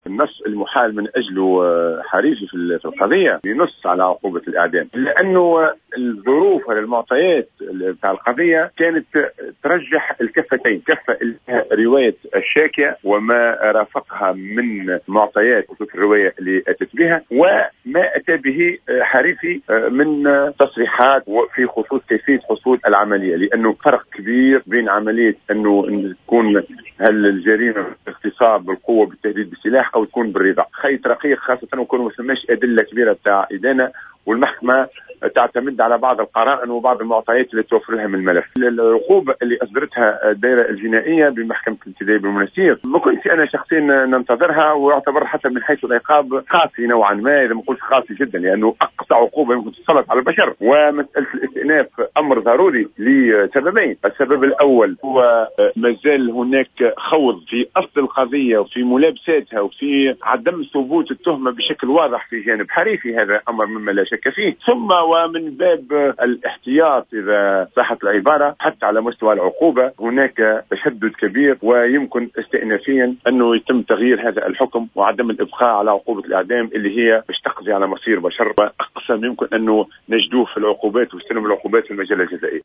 النص المحال من أجله حريفي في القضية ينص على عقوبة الإعدام، لأنه الظروف والمعطيات بتاع القضية كانت ترجح الكفتين، كفة رواية الشاكية وما رافقها من معطيات الرواية اللي أتت بها، وما أتى به حريفي من تصريحات في خصوص كيفية حصول العملية، لأنه فرق كبير بين عملية أنه تكون هل الجريمة اغتصاب بالقوة بالتهديد بالسلاح أو تكون بالرضا، خيط رقيق، خاصة وكون ما فماش أدلة كبيرة بتاع إدانة، والمحكمة تعتمد على بعض القرائن وبعض المعطيات اللي توفر لها من الملف. العقوبة اللي أصدرتها الدائرة الجنائية بمحكمة الابتدائي بالمنستير ما كنت أنا شخصيا ننتظرها، ويعتبر حتى من حيث العقاب قاسي نوعا ما، إذا ما قلت قاسي جدا، لأنه أقصى عقوبة يمكن تسلط على البشر. ومسألة الاستئناف أمر ضروري لسببين، السبب الأول هو مازال هناك خوض في أصل القضية وفي ملابساتها وفي عدم ثبوت التهمة بشكل واضح في جانب حريفي، هذا أمر مما لا شك فيه. ثم ومن باب الاحتياط إذا صحت العبارة حتى على مستوى العقوبة هناك تشدد كبير، ويمكن استئنافيا أنه يتم تغيير هذا الحكم وعدم الإبقاء على عقوبة الإعدام اللي هي باش تقضي على مصير بشر، وأقصى يمكن أنه نجدوه في العقوبات واستلم العقوبات في المجال الجزائي.